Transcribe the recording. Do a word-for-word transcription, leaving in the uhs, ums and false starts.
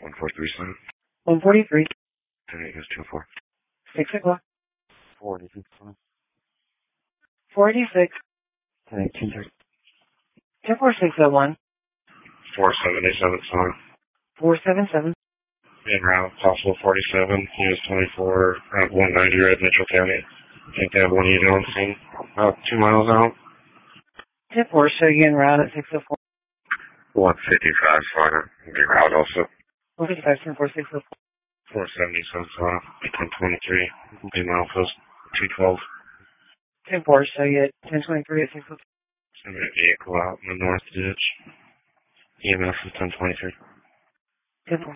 four three seven. one forty-three. ten eight goes two four. six o'clock. four eighty-six. four eighty-six. ten eight two thirty. ten four six oh one. four seven eight seven seven. four seven seven. En route, possible forty-seven, U S twenty-four, Route one ninety, Red Mitchell County. I think they have one unit on scene, about two miles out. ten four, show you en route at six oh four. one fifty-five, fine. Be route also. one fifty-five, ten four, six oh four. four seventy-seven, fine. ten twenty-three, be mile post two twelve. ten four, show you at ten twenty-three at six oh four. Send a vehicle out in the north ditch. E M S is ten twenty-three. ten four.